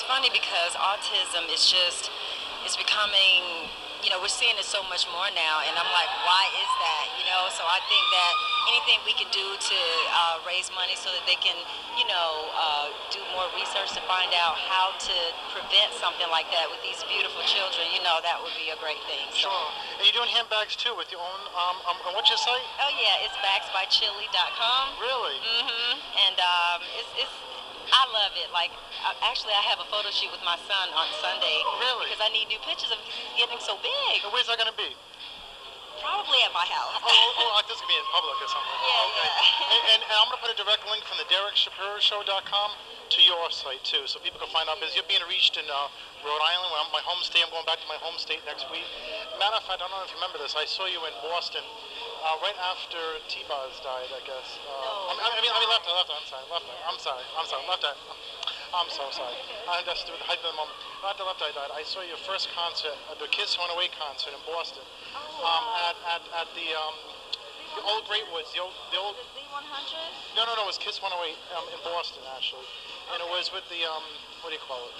funny because autism is just, it's becoming, we're seeing it so much more now, and I'm like, why is that? So I think that anything we can do to raise money so that they can, do more research to find out how to prevent something like that with these beautiful children, that would be a great thing. So. Sure. And you're doing handbags too with your own, what's your site? Oh yeah, it's bagsbychili.com. Really? Mm-hmm. And it's I love it. Like, actually, I have a photo shoot with my son on Sunday. Really? Because I need new pictures of him because he's getting so big. And where's that going to be? Probably at my house. Like this could be in public or something. Yeah, okay. yeah. And I'm going to put a direct link from the DerekShapiroShow.com to your site too, so people can find out, because you're being reached in Rhode Island, where I'm my home state. I'm going back to my home state next week. Matter of fact, I don't know if you remember this. I saw you in Boston right after T-Boz died, I guess. No. I mean, left eye. I'm sorry. Left eye. I'm so sorry. That's the height of the moment. After Left Eye died, I saw your first concert, the Kiss 108 concert in Boston. At the old Great Woods, the old. The Z100? No, it was Kiss 108 in Boston actually, and it was with the what do you call it?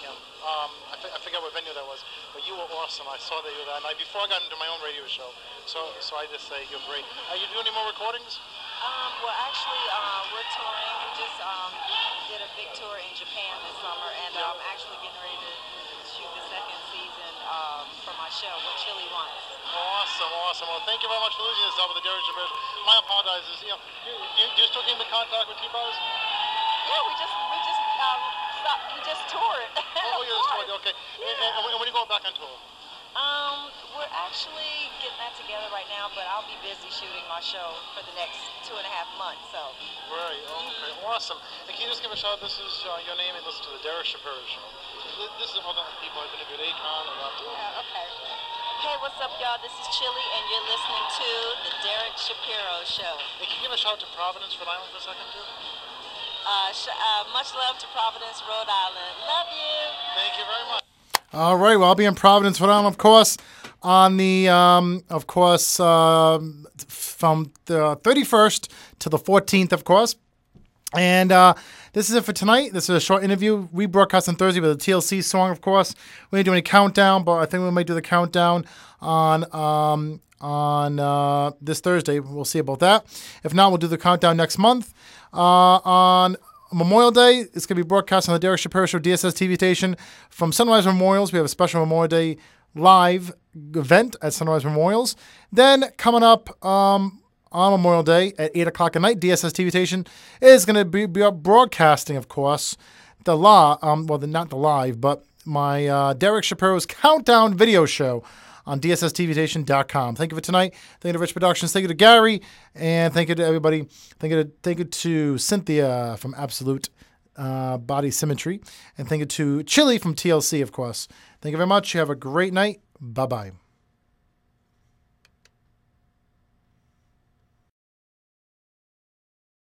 I forget what venue that was, but you were awesome. I saw that you were that night before I got into my own radio show. So I just say you're great. Are you doing any more recordings? Well, actually, we're touring. We just did a big tour in Japan this summer, and I'm actually getting ready to shoot the second season for my show, What Chili Wants. Awesome. Well, thank you very much for losing yourself with the Derek Shapiro. My apologies. Do you still keep in contact with T-Boz? Yeah, we just stopped. We just toured. Oh, you just toured. Okay. Yeah. And when are you going back on tour? We're actually getting that together right now, but I'll be busy shooting my show for the next 2.5 months. So. Right. Okay. Awesome. And can you just give a shout out? This is your name, and listen to the Derek Shapiro Show. This is all the people I've interviewed. Akon and Yeah. Okay. Hey, what's up, y'all? This is Chili, and you're listening to the Derek Shapiro Show. Hey, can you give a shout out to Providence, Rhode Island for a second, too? Much love to Providence, Rhode Island. Love you. Thank you very much. All right. Well, I'll be in Providence, Rhode Island, of course, on the, from the 31st to the 14th, of course. And this is it for tonight. This is a short interview. Rebroadcast on Thursday with a TLC song, of course. We didn't do any countdown, but I think we might do the countdown on this Thursday. We'll see about that. If not, we'll do the countdown next month. On Memorial Day, it's going to be broadcast on the Derek Shapiro Show DSS TV station from Sunrise Memorials. We have a special Memorial Day live event at Sunrise Memorials. Then coming up on Memorial Day at 8 o'clock at night, DSS TV station is going to be broadcasting, of course, not the live, but my Derek Shapiro's Countdown video show on DSSTVstation.com. Thank you for tonight. Thank you to Rich Productions. Thank you to Gary. And thank you to everybody. Thank you to Cynthia from Absolute Body Symmetry. And thank you to Chili from TLC, of course. Thank you very much. You have a great night. Bye-bye.